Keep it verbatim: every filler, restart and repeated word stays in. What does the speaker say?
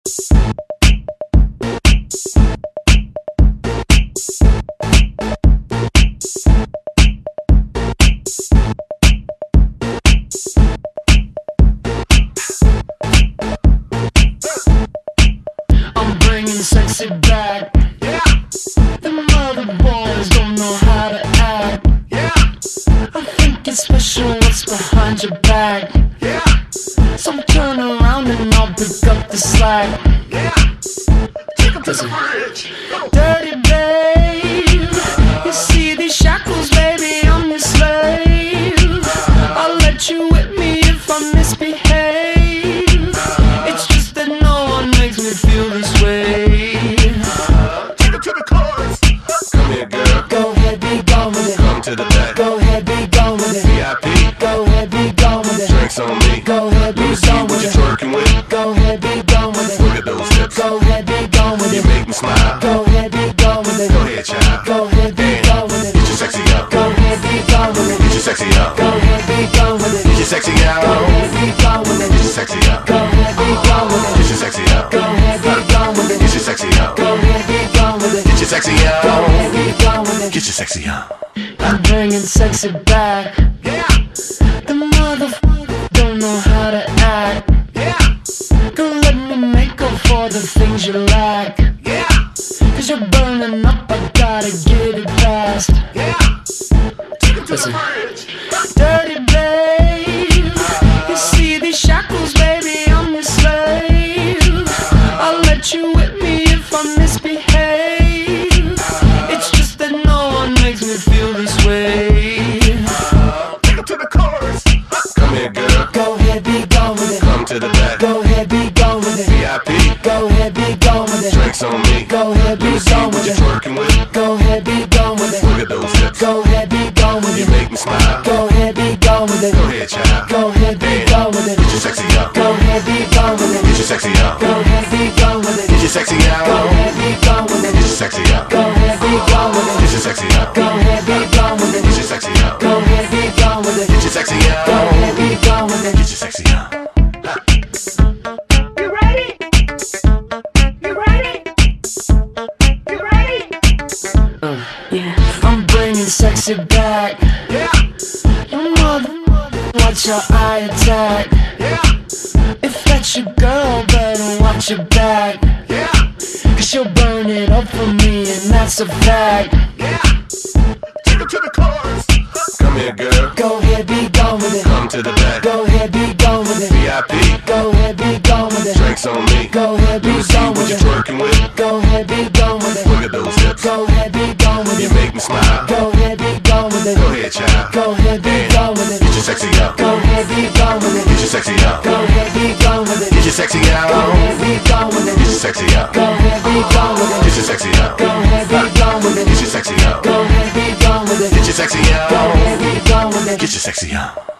I'm bringing sexy back. Yeah, The mother boys don't know how to act. yeah, I think it's special what's behind your back. yeah, So turn around and I'll pick up the slack. yeah. Take 'em to the Listen. bridge. Go. Dirty babe, you see these shackles, baby, I'm your slave. I'll let you whip me if I misbehave. It's just that no one makes me feel this way. Take 'em to the chorus. Come here, girl. Go ahead, be gone with it. Come to the back. Go ahead, be gone with it. V I P. Go ahead, be gone with it. Drinks on me. Go ahead, Let be me see gone what with you're it. twerking with. Go ahead, be gone with it. Look at those hips. Go ahead, be gone with You it. make me smile. Go ahead, be gone with it. Go ahead, child. Go ahead, be gone with it. Get your sexy up. Go ahead, be gone with it. Get your sexy up. Go ahead, be gone with it. Get your sexy up. Go ahead, be gone with it. Get your sexy up. Go ahead, be gone with it. Get your sexy up. Go ahead, be gone with it. Get your sexy up. Go ahead, be gone with it. Get your sexy up. Go ahead, be gone with it. Get your sexy up. I'm bringing sexy back. Yeah, The motherfuckers don't know how to act. yeah, Girl, let me make up for the things you lack. yeah, Cause you're burning up, I gotta get it fast. yeah. Take 'em to Listen. the bridge. Dirty babe, you see these shackles, baby, I'm your slave. I'll let you whip me if I misbehave. It's just that no one makes me feel this way. Take 'em to the chorus. Come here, girl. Go ahead, be gone with it. Come to the back. Go ahead, be gone with it. V I P. Go ahead, be gone with it. Drinks on me. Go ahead, Let me be see gone what with you're it. twerking with. Go ahead, be gone with it. Look at those hips. Go ahead, be gone with You it. make me smile. Go ahead, be gone with it. Go ahead, child. Go ahead, be gone with it. Get your sexy up. Go ahead, be gone with it. Get your sexy up. Go ahead, be gone with it. Get your sexy Go up. ahead, be gone with Get it. your sexy up. Go ahead, be gone with Get it. your sexy up. Go ahead, be gone with Get it. your sexy up. Go ahead, be gone with it. Get your sexy up. Go ahead, be gone with it. Get your sexy up. You ready? You ready? You ready? Uh, yeah, I'm bringing sexy back. Yeah, Your mother, watch your eye attack. yeah, If that's your girl, better watch your back. yeah, Cause she'll burn it up for me, and that's a fact. yeah. Take 'em to the chorus. Come here, girl. Go ahead, be gone with it. Come to the back. Go ahead, be gone with it. V I P. Go ahead, be gone with it. Drinks on me. Go ahead, be Let me see gone what with you're it. twerking with. Go ahead, be gone with it. Look at those hips. Go ahead, be gone with You it. make me smile. Go ahead, be gone with it. Go ahead, child. Go ahead, be gone with it. Get your sexy up. Go ahead, be gone with Get it. your sexy up. Go ahead, be gone with it. Get your sexy Go up. ahead, be gone with Get it. your sexy up. Go ahead, be gone with Get it. your sexy up. Go ahead, be gone with Get it. your sexy up. Go ahead, be gone with it. Get your sexy Go up. ahead, be gone with it. Get your sexy up.